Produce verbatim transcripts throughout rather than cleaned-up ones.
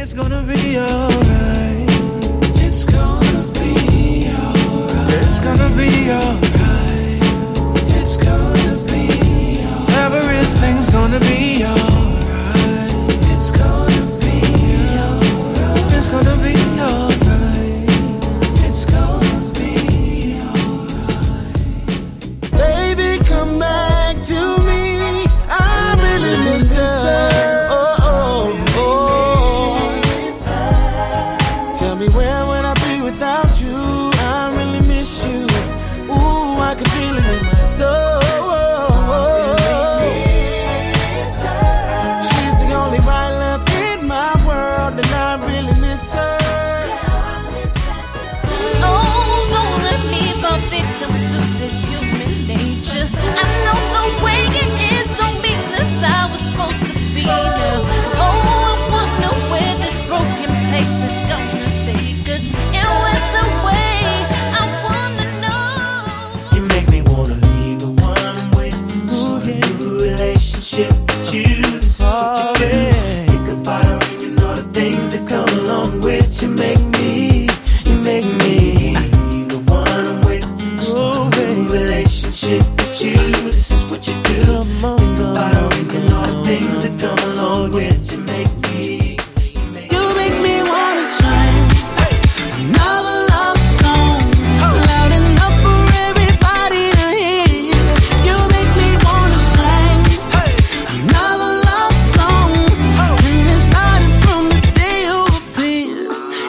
It's gonna be alright. It's gonna be alright. It's gonna be alright. It's gonna be alright. Everything's gonna be alright. It's gonna be alright. It's gonna be alright. It's gonna be alright. Baby, come back to me. I really miss her. Where would I be without you? I really miss you. Ooh, I can feel it in my soul. She's the only right love in my world, and I really miss her. Oh, don't let me fall victim to this human nature. I know the way it is don't mean this how it's supposed to be. Now, oh, I wonder where this broken place is going. You make me, you make me the one I'm with. Oh, baby, relationship with you. This is what you do. Come on, think about her and all the things that come along with. You make me, you make, you make me wanna sing another love song loud enough for everybody to hear. You make me wanna sing another love song, and it started from the day you appeared.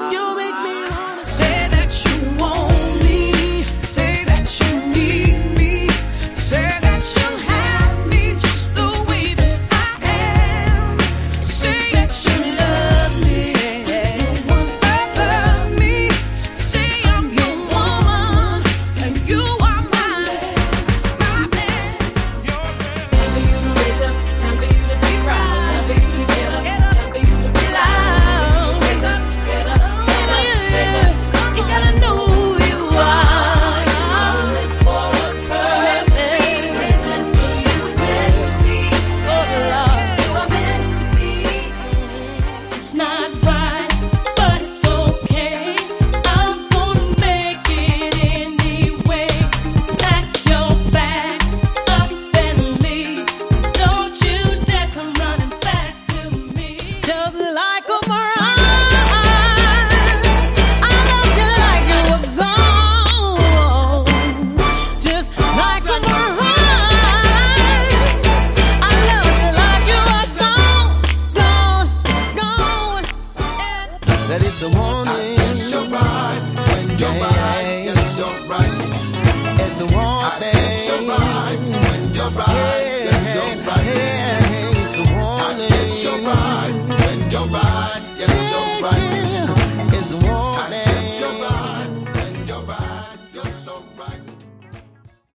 That it's a warning. It's your right when you're right. It's your right. It's a warning. It's your right when you're right.